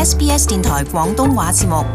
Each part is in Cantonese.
SBS 電台廣東話節目。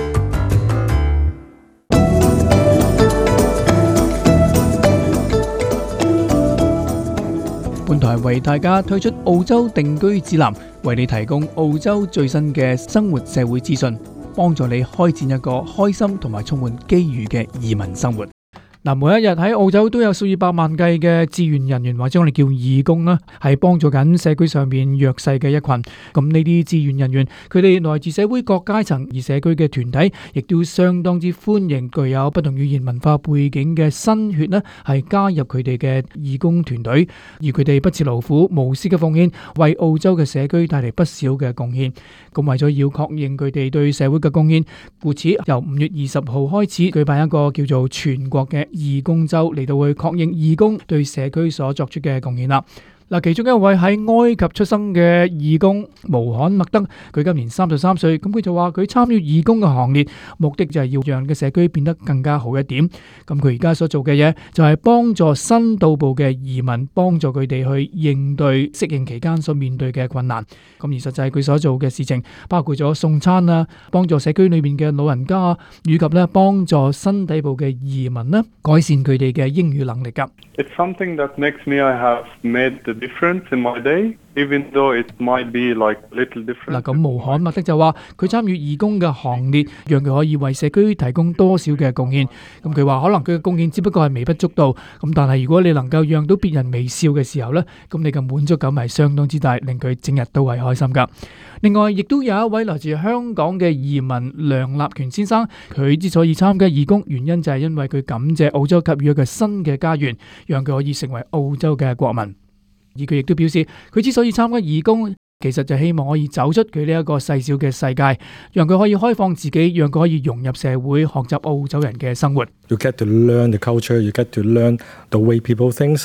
本台為大家推出澳洲定居指南，為你提供澳洲最新嘅生活社會資訊，幫助你開展一個開心同埋充滿機遇嘅移民生活。嗱，每一日喺澳洲都有數以百萬計嘅志願人員或者我哋叫義工啦，係幫助緊社區上面弱勢嘅一群。咁呢啲志願人員，佢哋來自社會各階層，而社區嘅團體亦都相當之歡迎具有不同語言文化背景嘅新血呢，係加入佢哋嘅義工團隊，而佢哋不辭勞苦、無私嘅奉獻，為澳洲嘅社區帶嚟不少嘅貢獻。咁為咗要確認佢哋對社會嘅貢獻，故此由5月20號開始舉辦一個叫做全國嘅義工周，嚟到去確認義工對社區所作出嘅貢獻啦。嗱，其中一位喺埃及出生嘅義工穆罕默德，佢今年33歲，咁佢就話佢參與義工嘅行列，目的就係要讓嘅社區變得更加好一點。咁佢而家所做嘅嘢就係幫助新到埗嘅移民，幫助佢哋去應對適應期間所面對嘅困難。咁而實際佢所做嘅事情包括咗送餐啊，幫助社區裏面嘅老人家啊，以及咧幫助新抵埗嘅移民咧改善佢哋嘅英語能力㗎。 It's something that makes me I have made the difference in my day, even though it might be like little different. 嗱，咁穆罕默德就話佢參與義工嘅行列，讓佢可以為社區提供多少嘅貢獻。咁佢話可能佢嘅貢獻只不過係微不足道，咁但係如果你能夠讓到別人微笑嘅時候呢，咁你嘅滿足感係相當之大，令佢整日都係開心噶。另外，亦都有一位來自香港嘅移民梁立權先生，佢之所以參加義工，原因就係因為佢感謝澳洲給予一個新嘅家園，讓佢可以成為澳洲嘅國民。而佢亦都表示，佢之所以參加義工，其實就希望可以走出佢呢一個細小嘅世界，讓佢可以開放自己，讓佢可以融入社會，學習澳洲人嘅生活。 You get to learn the culture, you get to learn the way people think,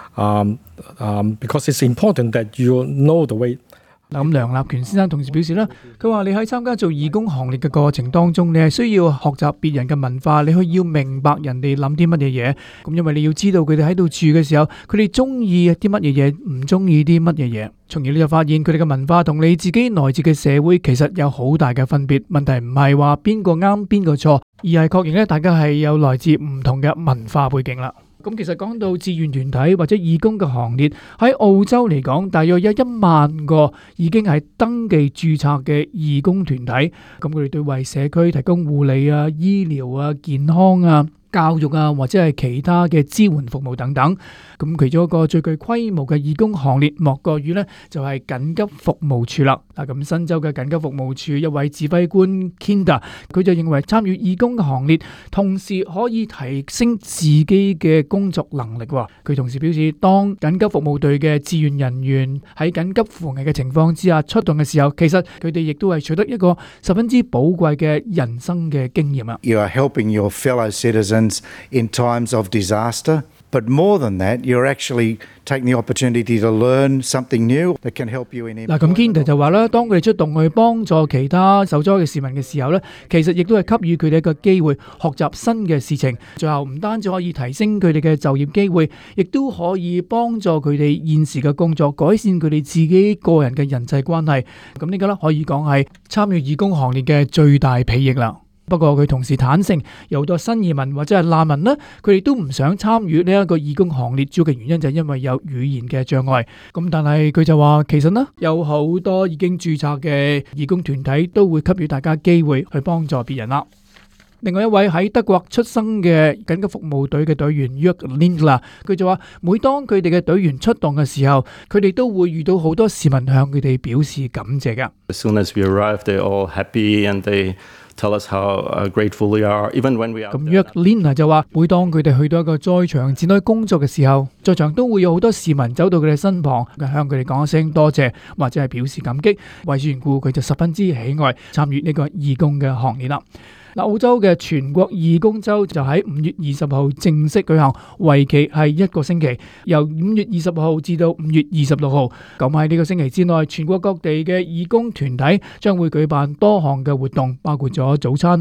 because it's important that you know the way. 嗱，咁梁立權先生同時表示啦，佢話你喺參加做義工行列嘅過程當中，你係需要學習別人嘅文化，你去要明白人哋諗啲乜嘢嘢。咁因為你要知道佢哋喺度住嘅時候，佢哋中意啲乜嘢嘢，唔中意啲乜嘢嘢。從而你就發現佢哋嘅文化同你自己來自嘅社會其實有好大嘅分別。問題唔係話邊個啱邊個錯，而係確認咧大家係有來自唔同嘅文化背景啦。咁其實講到志願團體或者義工嘅行列，喺澳洲嚟講，大約有1萬個已經係登記註冊嘅義工團體。咁佢哋對為社區提供護理啊、醫療啊、健康啊、教育啊，或者係其他嘅支援服務等等。咁其中一個最具規模嘅義工行列，莫過於呢就係緊急服務處啦。嗱，咁新州嘅緊急服務處一位指揮官 Kinder， 佢就認為參與義工嘅行列，同時可以提升自己嘅工作能力。佢同時表示，當緊急服務隊嘅志願人員喺緊急扶危嘅情況之下出動嘅時候，其實佢哋亦都係取得一個十分之寶貴嘅人生嘅經驗啊。 You are helping your fellow citizens in times of disaster. But more than that, you're actually taking the opportunity to learn something new that can help you in employment. 嗱，咁 Kinder 就話啦，當佢哋出動去幫助其他受災嘅市民嘅時候咧，其實亦都係給予佢哋一個機會學習新嘅事情。最後唔單止可以提升佢哋嘅就業機會，亦都可以幫助佢哋現時嘅工作，改善佢哋自己個人嘅人際關係。咁呢個咧可以講係參與義工行列嘅最大裨益啦。不過佢同時坦誠，有好多新移民或者係難民呢，佢哋都唔想參與呢一個義工行列，主要嘅原因就係因為有語言嘅障礙。咁但係佢就話，其實呢有好多已經註冊嘅義工團體都會給予大家機會去幫助別人啦。另外一位喺德國出生嘅緊急服務隊嘅隊員 Jörg Lindler， 佢就話，每當佢哋嘅隊員出動嘅時候，佢哋都會遇到好多市民向佢哋表示感謝嘅。 As soon as we arrive, they're all happy and they tell us how grateful we are, even when we are. 咁 Jörg Lindler 就話，每當佢哋去到一個災場展開工作嘅時候，在場都會有好多市民走到佢哋身旁，向佢哋講一聲多謝，或者係表示感激。為此緣故，佢就十分之喜愛參與呢個義工嘅行列啦。澳洲嘅全國義工周就喺5月20號正式舉行，為期係1個星期，由5月20號至到5月26號。咁喺呢個星期之內，全國各地嘅義工團體將會舉辦多項嘅活動，包括咗早餐啦、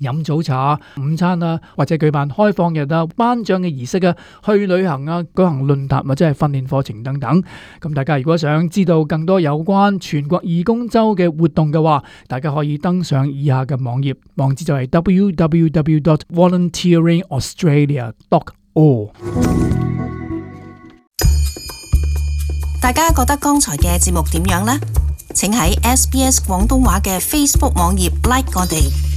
飲早茶、午餐啊，或者舉辦開放日啊、頒獎嘅儀式啊、去旅行啊、舉行論壇或者係訓練課程等等。咁大家如果想知道更多有關全國義工周嘅活動嘅話，大家可以登上以下嘅網頁，網址就係 www.volunteeringaustralia.org。 大家覺得剛才嘅節目點樣呢？請喺SBS 廣東話嘅 Facebook 網頁 like 我哋。